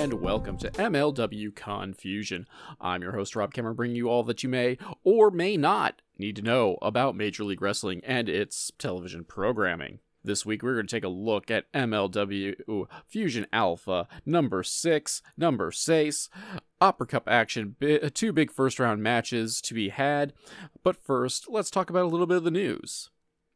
and welcome to MLW Confusion. I'm your host, Rob Cameron, bringing you all that you may or may not need to know about Major League Wrestling and its television programming. This week, we're going to take a look at MLW Fusion Alpha number 6, number 6, Opera Cup action, two big first-round matches to be had. But first, let's talk about a little bit of the news.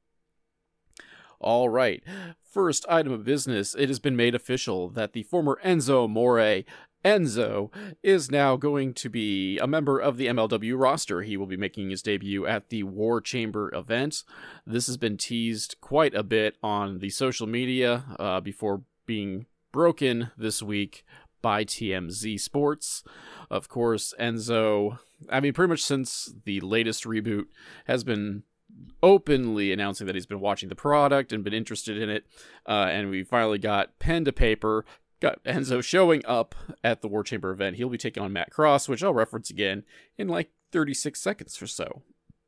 All right, first item of business, it has been made official that the former Enzo Amore, Enzo, is now going to be a member of the MLW roster. He will be making his debut at the War Chamber event. This has been teased quite a bit on the social media before being broken this week by TMZ Sports. Of course, Enzo, pretty much since the latest reboot, has been openly announcing that he's been watching the product and been interested in it, and we finally got pen to paper, got Enzo showing up at the War Chamber event. He'll be taking on Matt Cross, which I'll reference again in like 36 seconds or so.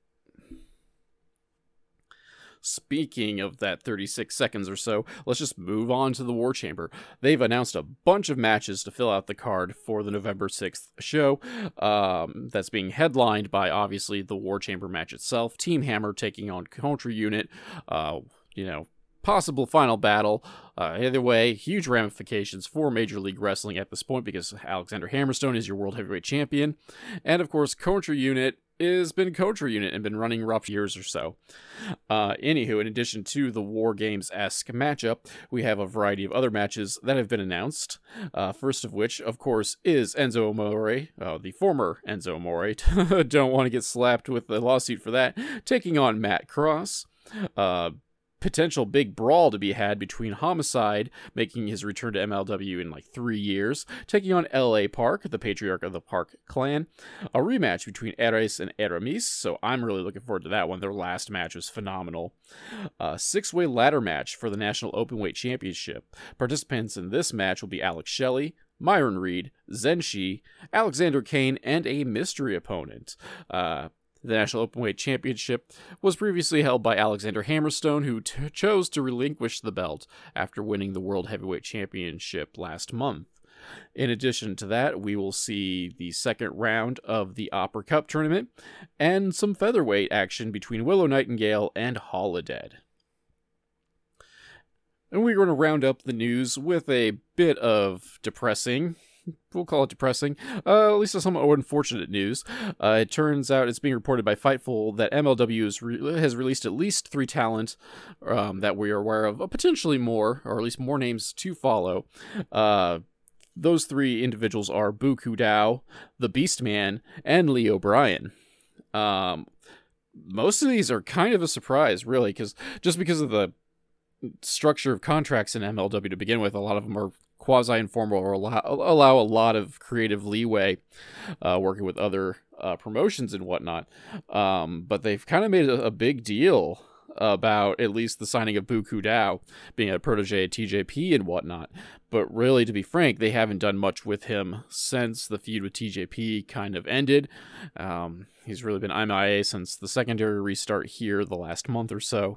Speaking of that 36 seconds or so, let's just move on to the War Chamber. They've announced a bunch of matches to fill out the card for the November 6th show. That's being headlined by, obviously, the War Chamber match itself. Team Hammer taking on Contra Unit. Possible final battle. Either way, huge ramifications for Major League Wrestling at this point because Alexander Hammerstone is your World Heavyweight Champion. And, of course, Contra Unit has been Contra Unit and been running rough years or so. Anywho, in addition to the War Games-esque matchup, we have a variety of other matches that have been announced. First of which, of course, is Enzo Amore, the former Enzo Amore. Don't want to get slapped with a lawsuit for that. Taking on Matt Cross. Potential big brawl to be had between Homicide, making his return to MLW in like 3 years, taking on LA Park, the patriarch of the Park clan. A rematch between Ares and Aramis, so I'm really looking forward to that one. Their last match was phenomenal. A 6-way ladder match for the National Openweight Championship. Participants in this match will be Alex Shelley, Myron Reed, Zenshi, Alexander Kane, and a mystery opponent. The National Openweight Championship was previously held by Alexander Hammerstone, who chose to relinquish the belt after winning the World Heavyweight Championship last month. In addition to that, we will see the second round of the Opera Cup tournament and some featherweight action between Willow Nightingale and Holodead. And we're going to round up the news with a bit of depressing, we'll call it depressing, at least some unfortunate news. It turns out it's being reported by Fightful that MLW has released at least 3 talent that we are aware of, potentially more, or at least more names to follow. Those 3 individuals are Buku Dao, the Beastman, and Lee O'Brien. Most of these are kind of a surprise, really, because of the structure of contracts in MLW to begin with. A lot of them are quasi-informal or allow a lot of creative leeway working with other promotions and whatnot. But they've kind of made a big deal about at least the signing of Buku Dao being a protege at TJP and whatnot. But really, to be frank, they haven't done much with him since the feud with TJP kind of ended. He's really been MIA since the secondary restart here the last month or so.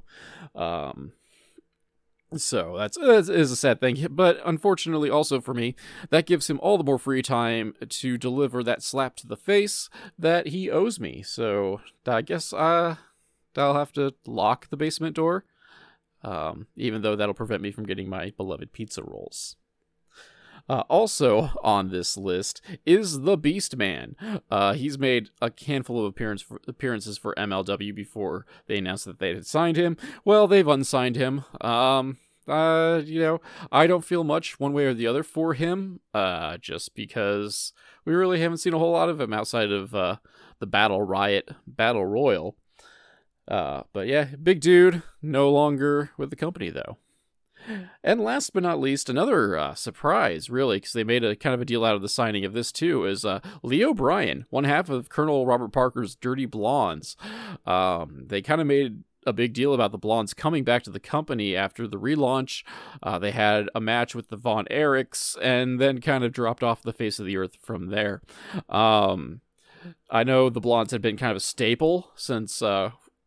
So that is a sad thing, but unfortunately also for me, that gives him all the more free time to deliver that slap to the face that he owes me. So I guess I'll have to lock the basement door, even though that'll prevent me from getting my beloved pizza rolls. Also on this list is the Beastman. He's made a handful of appearances for MLW before they announced that they had signed him. Well, they've unsigned him. I don't feel much one way or the other for him, just because we really haven't seen a whole lot of him outside of the Battle Royal. But yeah, big dude, no longer with the company though. And last but not least, another surprise, really, because they made a kind of a deal out of the signing of this too, is Lee O'Brien, one half of Colonel Robert Parker's Dirty Blondes. They kind of made a big deal about the Blondes coming back to the company after the relaunch. They had a match with the Von Erichs and then kind of dropped off the face of the earth from there. I know the Blondes had been kind of a staple since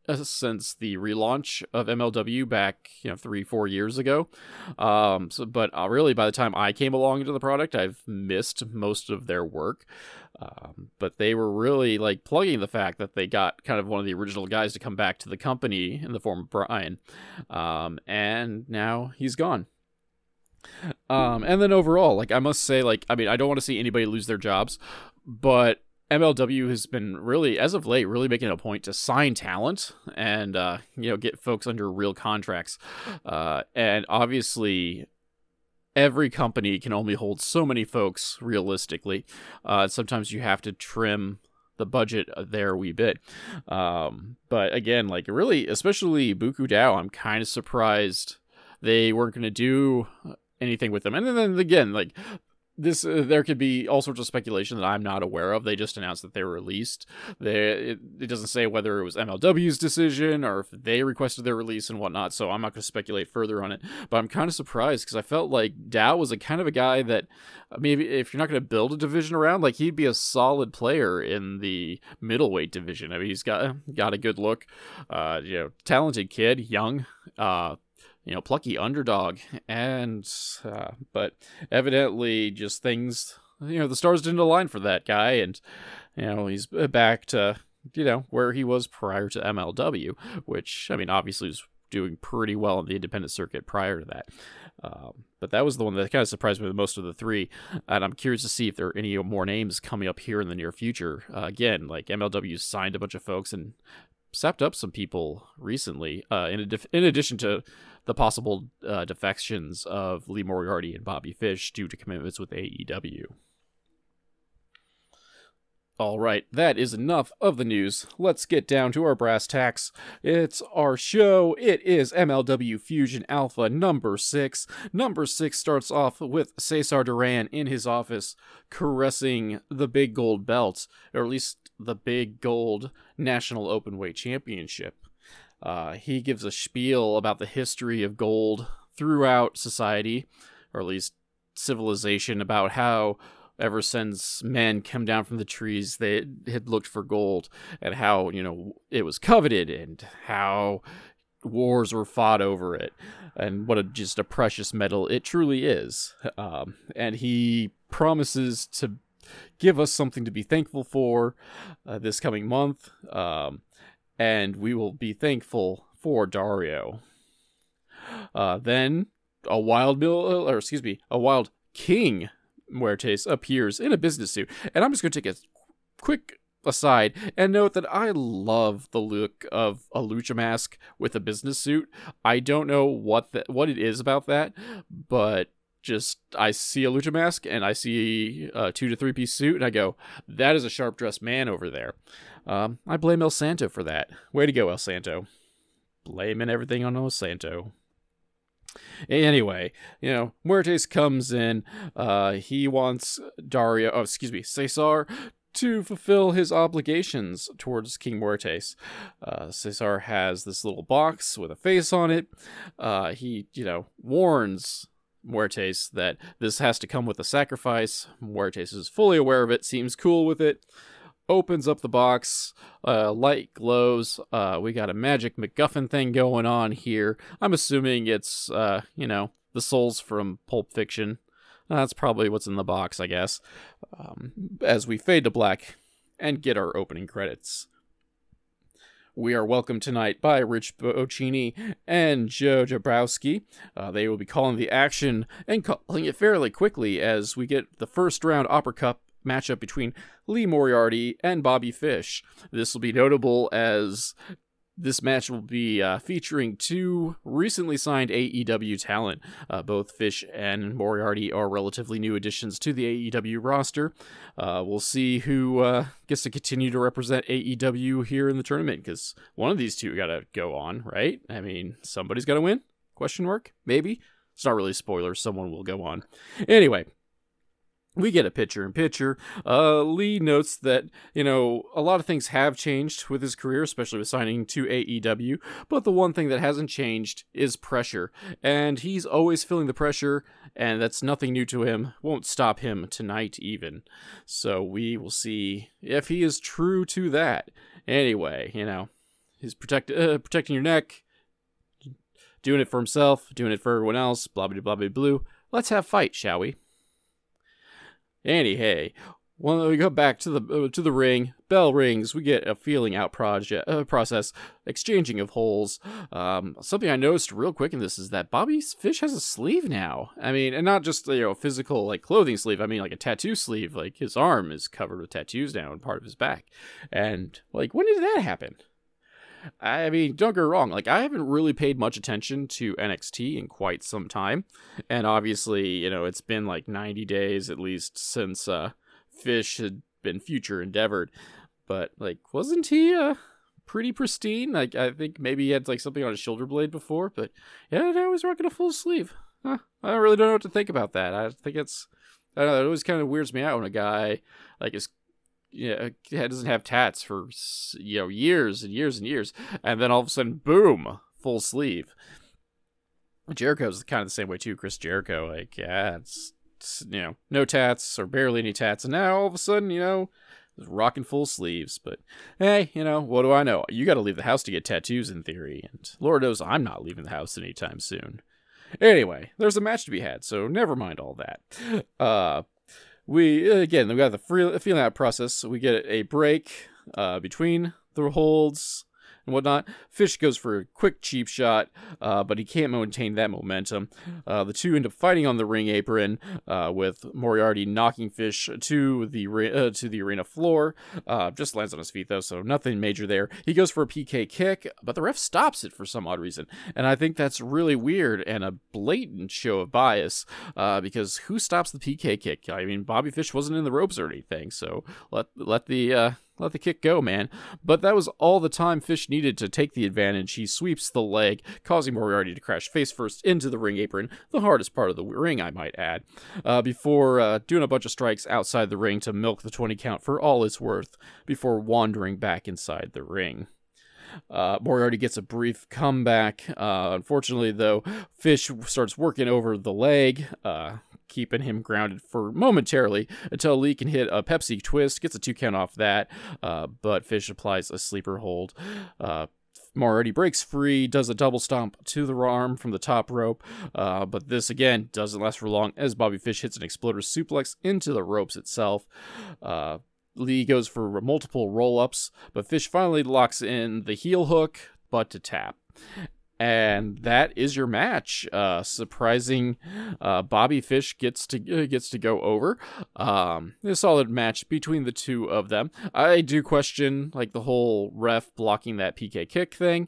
since the relaunch of MLW back, 3-4 years ago. But really, by the time I came along into the product, I've missed most of their work. But they were really like plugging the fact that they got kind of one of the original guys to come back to the company in the form of Brian. And now he's gone. And then overall, like, I must say, like, I mean, I don't want to see anybody lose their jobs, but MLW has been really, as of late, really making a point to sign talent and, get folks under real contracts. And obviously, every company can only hold so many folks realistically. Sometimes you have to trim the budget there a wee bit. But again, like, really, especially Buku Dao, I'm kind of surprised they weren't going to do anything with them. And then again, like, this, there could be all sorts of speculation that I'm not aware of. They just announced that they were released. It doesn't say whether it was MLW's decision or if they requested their release and whatnot, so I'm not going to speculate further on it. But I'm kind of surprised because I felt like Dao was a kind of a guy that maybe if you're not going to build a division around, like, he'd be a solid player in the middleweight division. I mean, he's got a good look, talented kid, young, plucky underdog, and but evidently just things, the stars didn't align for that guy, and he's back to where he was prior to MLW, which, I mean, obviously was doing pretty well in the independent circuit prior to that. But that was the one that kind of surprised me the most of the three, and I'm curious to see if there are any more names coming up here in the near future. Again, like, MLW signed a bunch of folks and sapped up some people recently, in addition to the possible defections of Lee Moriarty and Bobby Fish due to commitments with AEW. All right, that is enough of the news. Let's get down to our brass tacks. It's our show. It is MLW Fusion Alpha number 6. Number 6 starts off with Cesar Duran in his office caressing the big gold belt, or at least the big gold National Openweight Championship. He gives a spiel about the history of gold throughout society, or at least civilization, about how ever since men come down from the trees, they had looked for gold, and how, it was coveted, and how wars were fought over it, and what just a precious metal it truly is. And he promises to give us something to be thankful for this coming month, and we will be thankful for Dario. Then a wild King Muertes appears in a business suit, and I'm just going to take a quick aside and note that I love the look of a lucha mask with a business suit. I don't know what it is about that, but just, I see a lucha mask and I see a 2 to 3 piece suit and I go, that is a sharp dressed man over there. I blame El Santo for that. Way to go, El Santo. Blaming everything on El Santo. Anyway, Muertes comes in. He wants Cesar to fulfill his obligations towards King Muertes. Cesar has this little box with a face on it. He, warns Muertes that this has to come with a sacrifice. Muertes is fully aware of it, seems cool with it. Opens up the box, light glows, we got a magic MacGuffin thing going on here. I'm assuming it's, the souls from Pulp Fiction. That's probably what's in the box, I guess. As we fade to black and get our opening credits. We are welcomed tonight by Rich Bocchini and Joe Jabrowski. They will be calling the action and calling it fairly quickly as we get the first round Opera Cup matchup between Lee Moriarty and Bobby Fish. This will be notable as this match will be featuring 2 recently signed AEW talent. Both Fish and Moriarty are relatively new additions to the AEW roster. We'll see who gets to continue to represent AEW here in the tournament, because one of these two gotta go on, right? I mean, somebody's gotta win? Question mark? Maybe? It's not really a spoiler, someone will go on. Anyway, we get a picture-in-picture. Lee notes that, a lot of things have changed with his career, especially with signing to AEW, but the one thing that hasn't changed is pressure, and he's always feeling the pressure, and that's nothing new to him, won't stop him tonight even. So we will see if he is true to that. Anyway, he's protecting your neck, doing it for himself, doing it for everyone else, blah, blah, blah, blah, blue. Let's have fight, shall we? Hey, when we go back to the ring, bell rings, we get a feeling out process, exchanging of holes. Something I noticed real quick in this is that Bobby Fish has a sleeve now. I mean, and not just, a physical, like, clothing sleeve. I mean, like, a tattoo sleeve. Like, his arm is covered with tattoos now and part of his back. And, like, when did that happen? I mean, don't get me wrong, like, I haven't really paid much attention to NXT in quite some time. And obviously, it's been like 90 days at least since Fish had been future endeavored. But, like, wasn't he pretty pristine? Like, I think maybe he had, like, something on his shoulder blade before. But, yeah, I was rocking a full sleeve. I really don't know what to think about that. I think I don't know, it always kind of weirds me out when a guy, like, doesn't have tats for, years and years and years, and then all of a sudden, boom, full sleeve. Jericho's kind of the same way too. Chris Jericho, like, it's no tats or barely any tats, and now all of a sudden, rocking full sleeves. But hey, what do I know? You got to leave the house to get tattoos in theory, and Lord knows I'm not leaving the house anytime soon. Anyway, there's a match to be had, so never mind all that. We got the feeling out process. So we get a break between the holds and whatnot. Fish goes for a quick cheap shot, but he can't maintain that momentum. The two end up fighting on the ring apron, with Moriarty knocking Fish to the arena floor. Just lands on his feet though, so nothing major there. He goes for a PK kick, but the ref stops it for some odd reason, and I think that's really weird and a blatant show of bias. Because who stops the PK kick? I mean, Bobby Fish wasn't in the ropes or anything, so let the kick go, man. But that was all the time Fish needed to take the advantage. He sweeps the leg, causing Moriarty to crash face first into the ring apron, the hardest part of the ring, I might add, before doing a bunch of strikes outside the ring to milk the 20 count for all it's worth, before wandering back inside the ring. Moriarty gets a brief comeback. Unfortunately, though, Fish starts working over the leg, keeping him grounded for momentarily until Lee can hit a Pepsi twist, gets a 2 count off that, but Fish applies a sleeper hold. Moriarty breaks free, does a double stomp to the arm from the top rope, but this again doesn't last for long as Bobby Fish hits an exploder suplex into the ropes itself. Lee goes for multiple roll-ups, but Fish finally locks in the heel hook, butt to tap. And that is your match. Surprising, Bobby Fish gets to go over. A solid match between the two of them. I do question, like, the whole ref blocking that PK kick thing.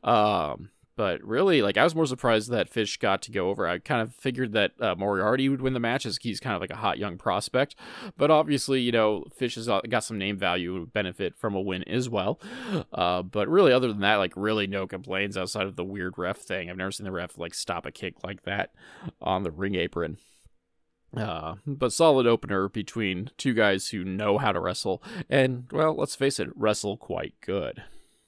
But really, like, I was more surprised that Fish got to go over. I kind of figured that Moriarty would win the match, as he's kind of like a hot young prospect. But obviously, Fish has got some name value, benefit from a win as well. But really, other than that, like, really no complaints outside of the weird ref thing. I've never seen the ref, like, stop a kick like that on the ring apron. But solid opener between two guys who know how to wrestle. And, well, let's face it, wrestle quite good.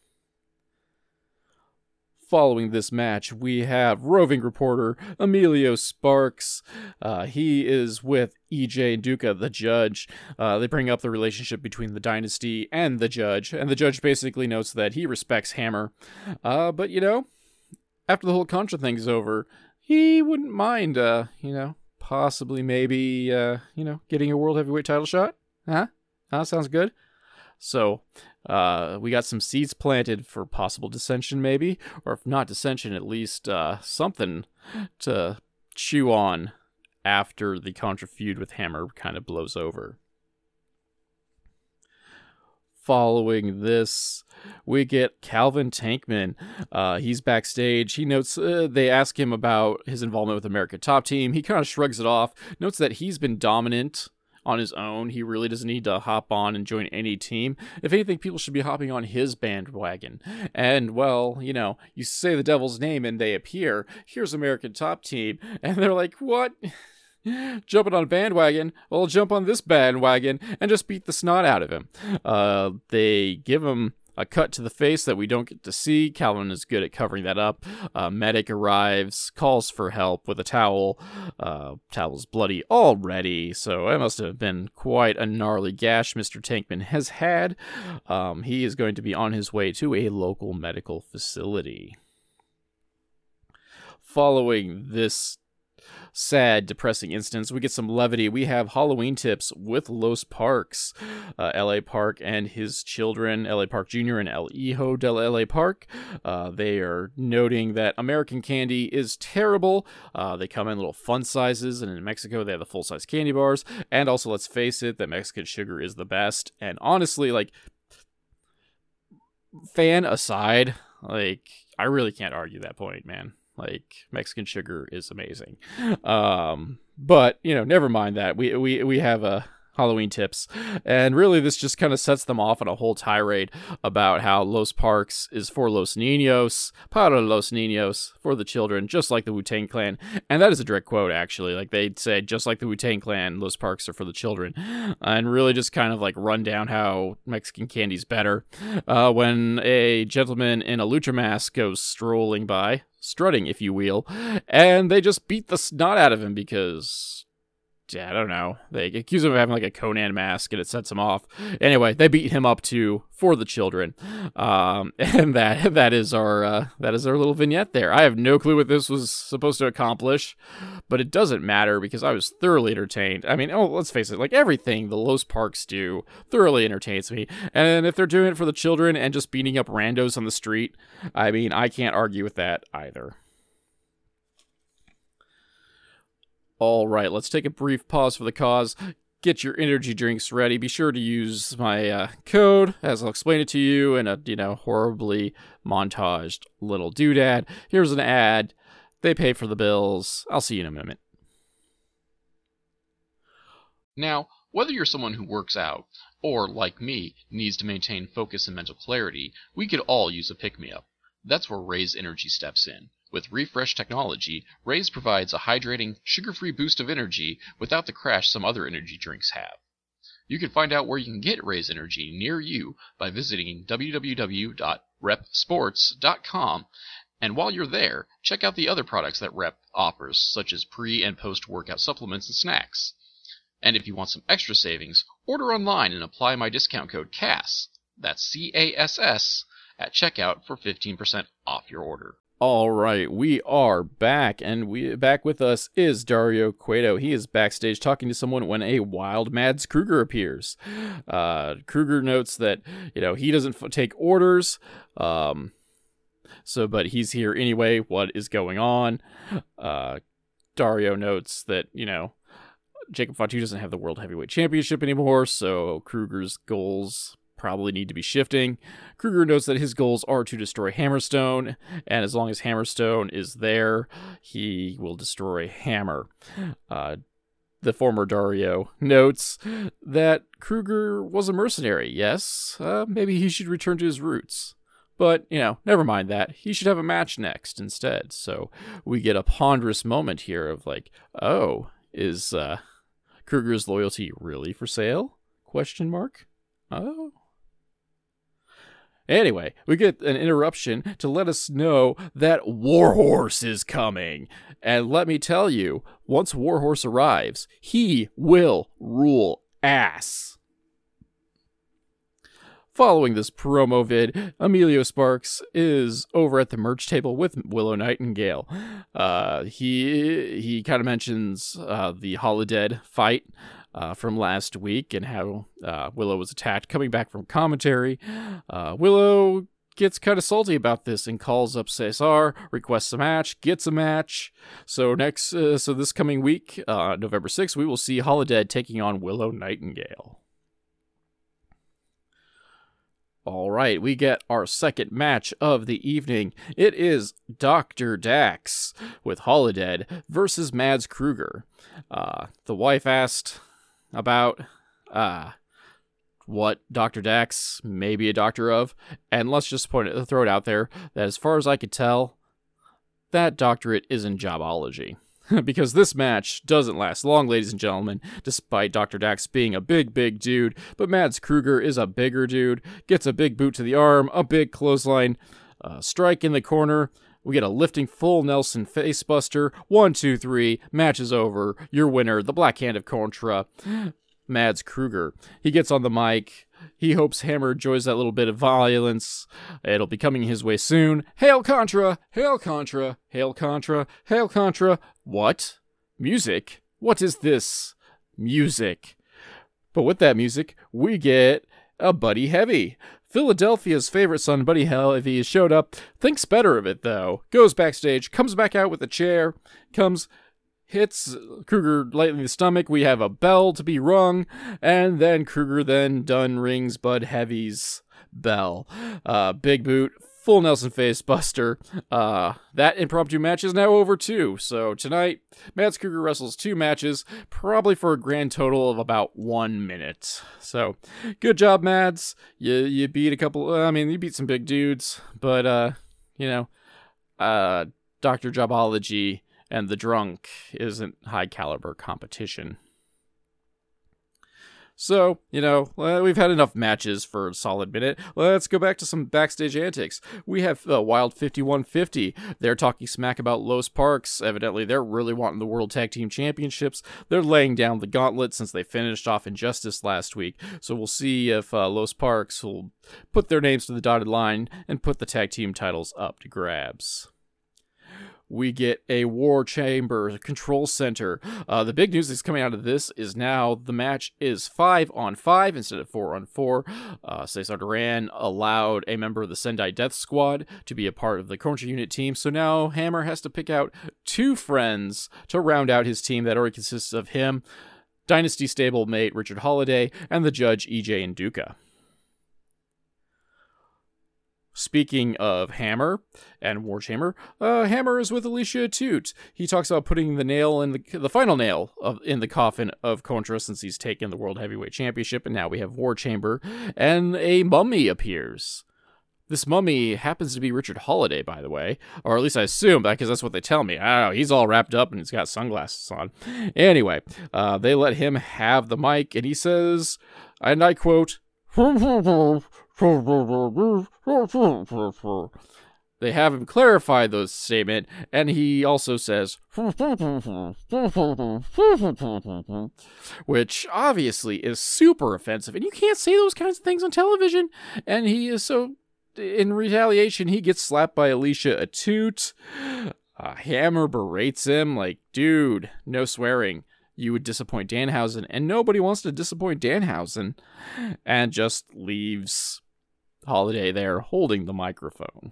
Following this match, we have roving reporter Emilio Sparks. He is with EJ and Duca, the judge. They bring up the relationship between the Dynasty and the judge basically notes that he respects Hammer. But, after the whole Contra thing's over, he wouldn't mind, possibly maybe, getting a World Heavyweight title shot. Huh? Sounds good. So, we got some seeds planted for possible dissension, maybe, or if not dissension, at least something to chew on after the Contra feud with Hammer kind of blows over. Following this, we get Calvin Tankman. He's backstage. He notes they ask him about his involvement with America Top Team. He kind of shrugs it off, notes that he's been dominant on his own. He really doesn't need to hop on and join any team. If anything, people should be hopping on his bandwagon. And, well, you say the devil's name and they appear. Here's American Top Team. And they're like, what? Jumping on a bandwagon? Well, jump on this bandwagon and just beat the snot out of him. They give him a cut to the face that we don't get to see. Calvin is good at covering that up. Medic arrives, calls for help with a towel. Towel's bloody already, so it must have been quite a gnarly gash Mr. Tankman has had. He is going to be on his way to a local medical facility. Following this sad, depressing instance, we get some levity. We have Halloween tips with Los Parks, L.A. Park and his children, L.A. Park Jr. and El Hijo del L.A. Park. They are noting that American candy is terrible. They come in little fun sizes, and in Mexico they have the full-size candy bars. And also, let's face it, that Mexican sugar is the best. And honestly, like, fan aside, like, I really can't argue that point, man. Like, Mexican sugar is amazing. But, you know, never mind that. We have Halloween tips. And really, this just kind of sets them off on a whole tirade about how Los Parks is for Los Niños, para los niños, for the children, just like the Wu-Tang Clan. And that is a direct quote, actually. Like, they say, just like the Wu-Tang Clan, Los Parks are for the children. And really just kind of, like, run down how Mexican candy's better. When a gentleman in a lucha mask goes strolling by, strutting, if you will, and they just beat the snot out of him because, yeah, I don't know. They accuse him of having like a Conan mask, and it sets him off. Anyway, they beat him up too for the children, and that is our little vignette there. I have no clue what this was supposed to accomplish, but it doesn't matter because I was thoroughly entertained. I mean, let's face it, like everything the Los Parks do thoroughly entertains me, and if they're doing it for the children and just beating up randos on the street, I mean, I can't argue with that either. All right, let's take a brief pause for the cause. Get your energy drinks ready. Be sure to use my code, as I'll explain it to you in a, horribly montaged little doodad. Here's an ad. They pay for the bills. I'll see you in a minute. Now, whether you're someone who works out, or, like me, needs to maintain focus and mental clarity, we could all use a pick-me-up. That's where Raze Energy steps in. With Refresh technology, Raze provides a hydrating, sugar-free boost of energy without the crash some other energy drinks have. You can find out where you can get Raze Energy near you by visiting www.repsports.com, and while you're there, check out the other products that Rep offers, such as pre- and post-workout supplements and snacks. And if you want some extra savings, order online and apply my discount code CASS, that's C-A-S-S, at checkout for 15% off your order. All right, we are back, and back with us is Dario Cueto. He is backstage talking to someone when a wild Mads Kruger appears. Kruger notes that, he doesn't take orders, but he's here anyway. What is going on? Dario notes that, Jacob Fatu doesn't have the World Heavyweight Championship anymore, so Kruger's goals probably need to be shifting. Kruger notes that his goals are to destroy Hammerstone, and as long as Hammerstone is there, he will destroy Hammer. The former Dario notes that Kruger was a mercenary. Yes, maybe he should return to his roots. But, never mind that. He should have a match next instead. So we get a ponderous moment here of like, oh, is Kruger's loyalty really for sale? ? Oh. Anyway, we get an interruption to let us know that Warhorse is coming. And let me tell you, once Warhorse arrives, he will rule ass. Following this promo vid, Emilio Sparks is over at the merch table with Willow Nightingale. He kind of mentions the Holodead fight from last week and how Willow was attacked coming back from commentary. Willow gets kind of salty about this and calls up Cesar, requests a match, gets a match. So this coming week, November 6th, we will see Holodead taking on Willow Nightingale. All right, we get our second match of the evening. It is Dr. Dax with Holodead versus Mads Kruger. The wife asked about what Dr. Dax may be a doctor of, and let's just throw it out there that as far as I could tell, that doctorate is in jobology. because this match doesn't last long, ladies and gentlemen, despite Dr. Dax being a big, big dude. But Mads Kruger is a bigger dude, gets a big boot to the arm, a big clothesline, strike in the corner. We get a lifting full Nelson facebuster. 1, 2, 3. Match is over. Your winner, the Black Hand of Contra, Mads Kruger. He gets on the mic. He hopes Hammer enjoys that little bit of violence. It'll be coming his way soon. Hail Contra! Hail Contra! Hail Contra! Hail Contra! What? Music? What is this? Music. But with that music, we get a Buddy Heavy. Philadelphia's favorite son, Buddy Heavy, has showed up, thinks better of it, though. Goes backstage, comes back out with a chair, hits Kruger lightly in the stomach. We have a bell to be rung, and then Kruger done rings Bud Heavy's bell. Big boot, full Nelson face buster. That impromptu match is now over too. So tonight, Mads Kruger wrestles 2 matches, probably for a grand total of about 1 minute. So good job, Mads. You beat a couple. You beat some big dudes, but Dr. Jobology and the Drunk isn't high caliber competition. So, we've had enough matches for a solid minute. Let's go back to some backstage antics. We have Wild 5150. They're talking smack about Los Parks. Evidently, they're really wanting the World Tag Team Championships. They're laying down the gauntlet since they finished off Injustice last week. So we'll see if Los Parks will put their names to the dotted line and put the tag team titles up to grabs. We get a War Chamber Control Center. The big news that's coming out of this is now the match is 5-on-5 instead of 4-on-4. Cesar Duran allowed a member of the Sendai Death Squad to be a part of the Contra Unit team, so now Hammer has to pick out 2 friends to round out his team that already consists of him, Dynasty stablemate Richard Holiday, and the Judge EJ Nduka. Speaking of Hammer and War Chamber, Hammer is with Alicia Atout. He talks about putting the nail in the final nail in the coffin of Contra since he's taken the World Heavyweight Championship, and now we have War Chamber, and a mummy appears. This mummy happens to be Richard Holiday, by the way, or at least I assume, because that's what they tell me. I don't know, he's all wrapped up and he's got sunglasses on. Anyway, they let him have the mic, and he says, and I quote, they have him clarify the statement, and he also says, which obviously is super offensive, and you can't say those kinds of things on television. And he is so, in retaliation, he gets slapped by Alicia Atout. Hammer berates him like, dude, no swearing. You would disappoint Danhausen, and nobody wants to disappoint Danhausen, and just leaves Holiday there holding the microphone.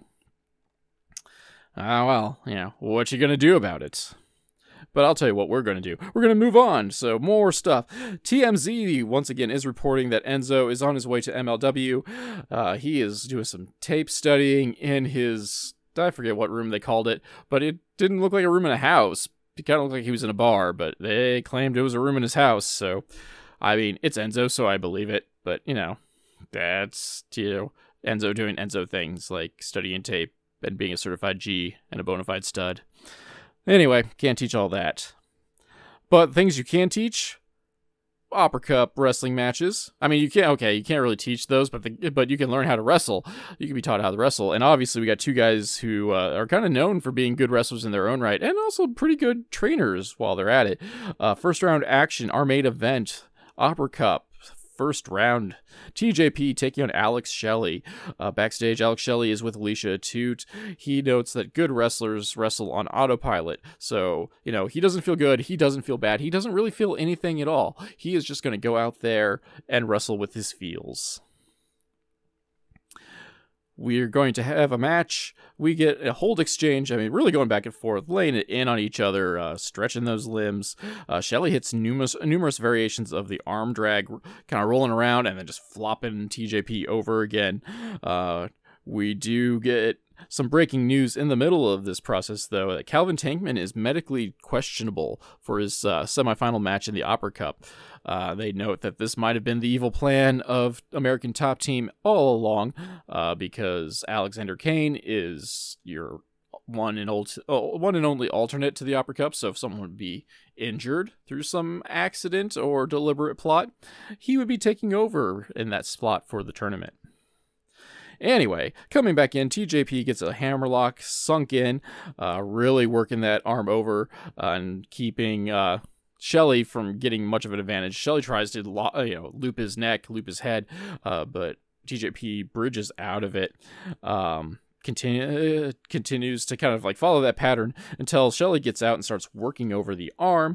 What you gonna do about it? But I'll tell you what we're gonna do. We're gonna move on, so more stuff. TMZ, once again, is reporting that Enzo is on his way to MLW. He is doing some tape studying in his, I forget what room they called it, but it didn't look like a room in a house. It kind of looked like he was in a bar, but they claimed it was a room in his house, so, it's Enzo, so I believe it, but, that's, Enzo doing Enzo things, like studying tape and being a certified G and a bona fide stud. Anyway, can't teach all that. But things you can teach, Opera Cup wrestling matches. You can't really teach those, but you can learn how to wrestle. You can be taught how to wrestle. And obviously we got 2 guys who are kind of known for being good wrestlers in their own right, and also pretty good trainers while they're at it. First round action, our main event, Opera Cup. First round, TJP taking on Alex Shelley. Backstage, Alex Shelley is with Alicia Atout. He notes that good wrestlers wrestle on autopilot. So, he doesn't feel good. He doesn't feel bad. He doesn't really feel anything at all. He is just going to go out there and wrestle with his feels. We're going to have a match. We get a hold exchange. Really going back and forth, laying it in on each other, stretching those limbs. Shelley hits numerous variations of the arm drag, kind of rolling around and then just flopping TJP over again. We do get some breaking news in the middle of this process, though, that Calvin Tankman is medically questionable for his semifinal match in the Opera Cup. They note that this might have been the evil plan of American Top Team all along, because Alexander Kane is your one and only alternate to the Opera Cup, so if someone would be injured through some accident or deliberate plot, he would be taking over in that spot for the tournament. Anyway, coming back in, TJP gets a hammerlock sunk in, really working that arm over and keeping Shelley from getting much of an advantage. Shelley tries to loop his neck, loop his head, but TJP bridges out of it. Continues to kind of like follow that pattern until Shelley gets out and starts working over the arm.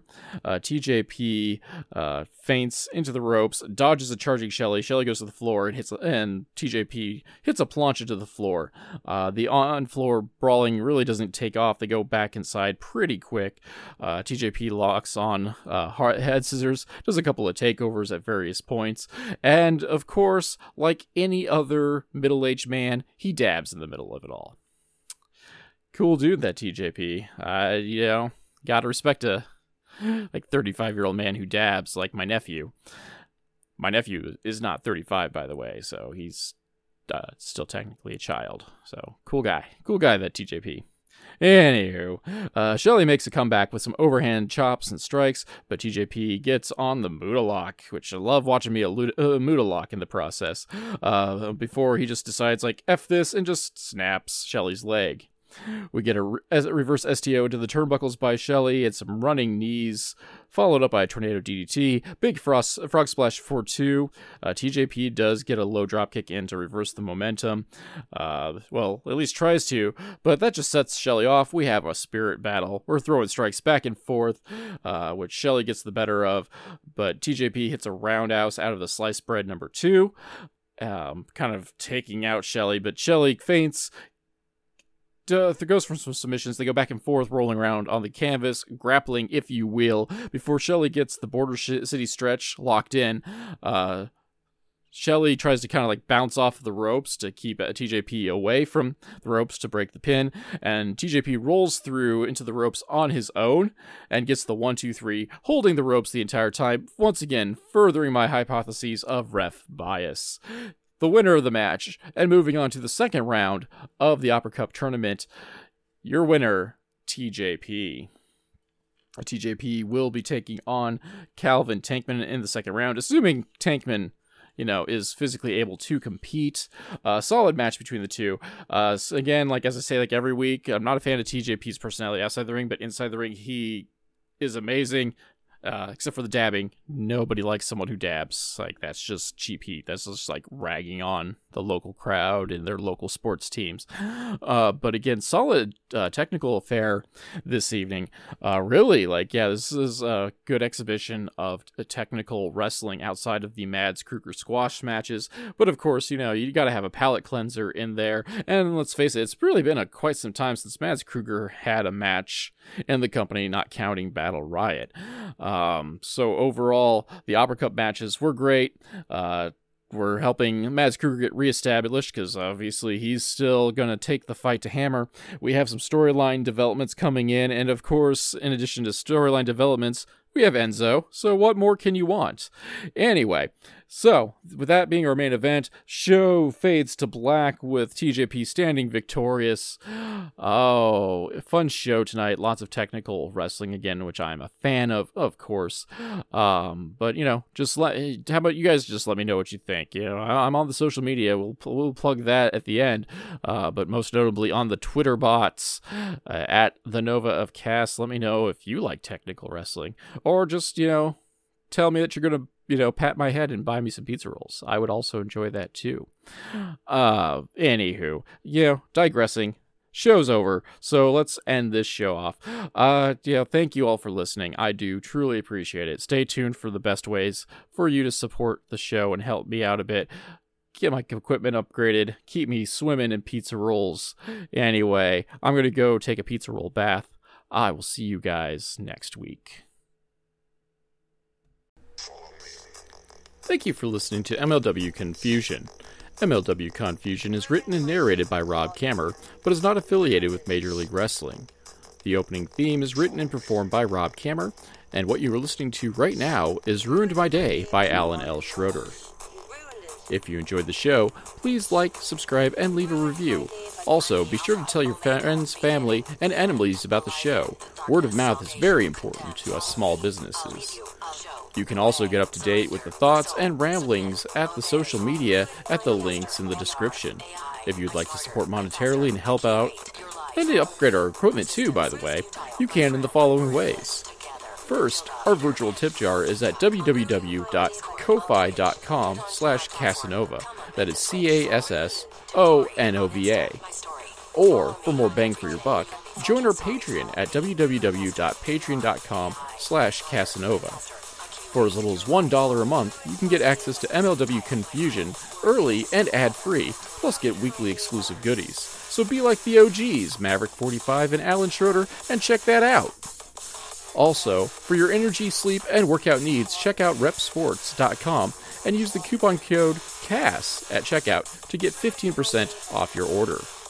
TJP feints into the ropes, dodges a charging Shelley. Shelley goes to the floor and TJP hits a planche into the floor. The on-floor brawling really doesn't take off. They go back inside pretty quick. TJP locks on head scissors, does a couple of takeovers at various points, and of course, like any other middle-aged man, he dabs in the middle of it all. Cool dude, that TJP. Gotta respect a 35-year-old man who dabs, like my nephew. My nephew is not 35, by the way, so he's still technically a child. So cool guy, that TJP. Anywho, Shelley makes a comeback with some overhand chops and strikes, but TJP gets on the Muda lock, which I love watching me a Muda lock in the process, before he just decides, like, F this, and just snaps Shelley's leg. We get a reverse STO to the turnbuckles by Shelley and some running knees, followed up by a tornado DDT. Big frog splash for 2. TJP does get a low drop kick in to reverse the momentum. Well, at least tries to, but that just sets Shelley off. We have a spirit battle. We're throwing strikes back and forth, which Shelley gets the better of, but TJP hits a roundhouse out of the sliced bread number 2, kind of taking out Shelley, but Shelley feints, goes for some submissions. They go back and forth, rolling around on the canvas, grappling, if you will, before Shelley gets the Border City stretch locked in. Shelley tries to kind of like bounce off the ropes to keep TJP away from the ropes to break the pin, and TJP rolls through into the ropes on his own and gets the 1-2-3, holding the ropes the entire time, once again furthering my hypotheses of ref bias. The winner of the match, and moving on to the second round of the Opera Cup tournament, your winner, TJP. TJP will be taking on Calvin Tankman in the second round, assuming Tankman, is physically able to compete. Solid match between the two. So again, as I say, every week, I'm not a fan of TJP's personality outside the ring, but inside the ring, he is amazing. Except for the dabbing. Nobody likes someone who dabs. That's just cheap heat. That's just ragging on the local crowd and their local sports teams. But again, solid technical affair this evening. Really, this is a good exhibition of technical wrestling outside of the Mads Kruger squash matches. But of course, you got to have a palate cleanser in there. And let's face it, it's really been quite some time since Mads Kruger had a match in the company, not counting Battle Riot. So overall, the Opera Cup matches were great. We're helping Mads Kruger get reestablished because obviously he's still going to take the fight to Hammer. We have some storyline developments coming in, and of course, in addition to storyline developments, we have Enzo, so what more can you want? Anyway, so with that being our main event, show fades to black with TJP standing victorious. Oh, fun show tonight. Lots of technical wrestling again, which I'm a fan of course. But how about you guys just let me know what you think? I'm on the social media. We'll plug that at the end. But most notably on the Twitter bots at the Nova of Cass. Let me know if you like technical wrestling. Or just, tell me that you're going to, pat my head and buy me some pizza rolls. I would also enjoy that too. Anywho, digressing. Show's over, so let's end this show off. Thank you all for listening. I do truly appreciate it. Stay tuned for the best ways for you to support the show and help me out a bit. Get my equipment upgraded. Keep me swimming in pizza rolls. Anyway, I'm going to go take a pizza roll bath. I will see you guys next week. Thank you for listening to MLW Confusion. MLW Confusion is written and narrated by Rob Kammer, but is not affiliated with Major League Wrestling. The opening theme is written and performed by Rob Kammer, and what you are listening to right now is Ruined My Day by Alan L. Schroeder. If you enjoyed the show, please like, subscribe, and leave a review. Also, be sure to tell your friends, family, and enemies about the show. Word of mouth is very important to us small businesses. You can also get up to date with the thoughts and ramblings at the social media at the links in the description. If you'd like to support monetarily and help out, and to upgrade our equipment too, by the way, you can in the following ways. First, our virtual tip jar is at www.ko-fi.com/Casanova. That is CASSONOVA. Or, for more bang for your buck, join our Patreon at www.patreon.com/Casanova. For as little as $1 a month, you can get access to MLW Confusion early and ad-free, plus get weekly exclusive goodies. So be like the OGs, Maverick45 and Alan Schroeder, and check that out. Also, for your energy, sleep, and workout needs, check out repsports.com and use the coupon code CAS at checkout to get 15% off your order.